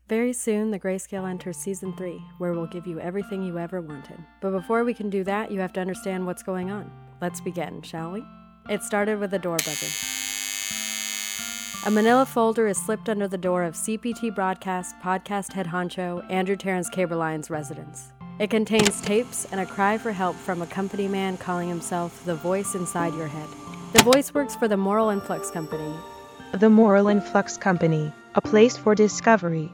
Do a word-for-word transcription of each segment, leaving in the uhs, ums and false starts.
Very soon, The Grayscale enters Season three, where we'll give you everything you ever wanted. But before we can do that, you have to understand what's going on. Let's begin, shall we? It started with a door buzzer. A manila folder is slipped under the door of C P T Broadcast podcast head honcho Andrew Terrence Caberline's residence. It contains tapes and a cry for help from a company man calling himself the voice inside your head. The voice works for the Moral Influx Company. The Moral Influx Company, a place for discovery.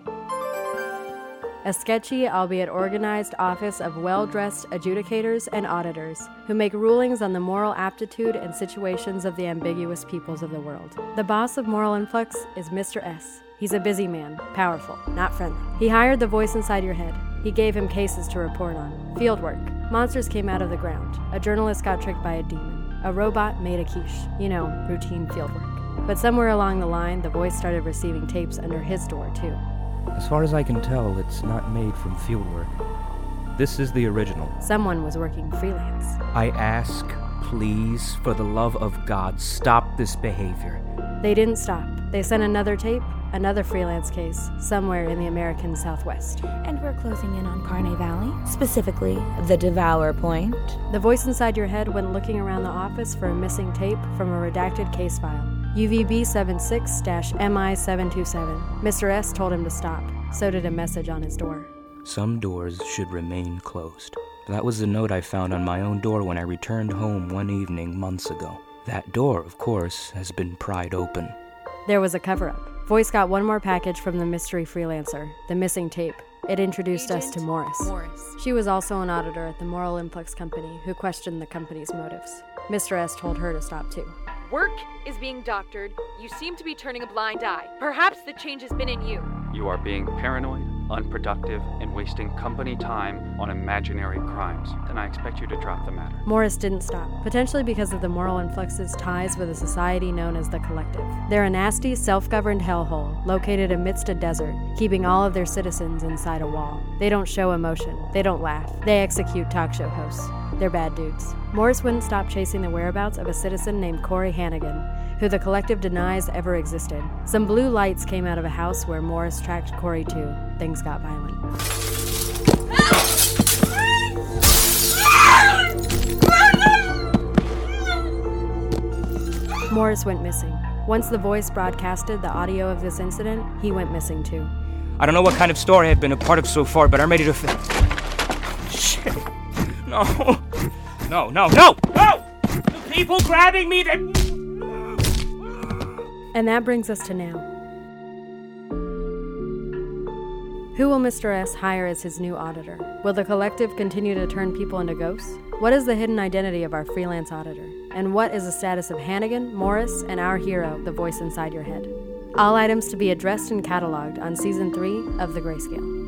A sketchy, albeit organized office of well-dressed adjudicators and auditors who make rulings on the moral aptitude and situations of the ambiguous peoples of the world. The boss of Moral Influx is Mister S. He's a busy man, powerful, not friendly. He hired the voice inside your head. He gave him cases to report on. Field work. Monsters came out of the ground. A journalist got tricked by a demon. A robot made a quiche. You know, routine field work. But somewhere along the line, the voice started receiving tapes under his door, too. As far as I can tell, it's not made from fieldwork. This is the original. Someone was working freelance. I ask, please, for the love of God, stop this behavior. They didn't stop. They sent another tape, another freelance case, somewhere in the American Southwest. And we're closing in on Carne Valley, specifically the Devour Point. The voice inside your head went looking around the office for a missing tape from a redacted case file. U V B seventy-six M I seven two seven. Mister S told him to stop. So did a message on his door. Some doors should remain closed. That was the note I found on my own door when I returned home one evening months ago. That door, of course, has been pried open. There was a cover-up. Voice got one more package from the mystery freelancer, the missing tape. It introduced Agent us to Morris. Morris. She was also an auditor at the Moral Influx Company who questioned the company's motives. Mister S told her to stop too. Work is being doctored. You seem to be turning a blind eye. Perhaps the change has been in you. You are being paranoid, unproductive, and wasting company time on imaginary crimes. And I expect you to drop the matter. Morris didn't stop, potentially because of the Moral Influx's ties with a society known as the Collective. They're a nasty, self-governed hellhole located amidst a desert, keeping all of their citizens inside a wall. They don't show emotion. They don't laugh. They execute talk show hosts. They're bad dudes. Morris wouldn't stop chasing the whereabouts of a citizen named Corey Hannigan, who the Collective denies ever existed. Some blue lights came out of a house where Morris tracked Corey to. Things got violent. Morris went missing. Once the voice broadcasted the audio of this incident, he went missing too. I don't know what kind of story I've been a part of so far, but I'm ready to fi- Shit. No. No, no, no! No! The people grabbing me, they... And that brings us to now. Who will Mister S hire as his new auditor? Will the Collective continue to turn people into ghosts? What is the hidden identity of our freelance auditor? And what is the status of Hannigan, Morris, and our hero, the voice inside your head? All items to be addressed and cataloged on Season three of The Grayscale.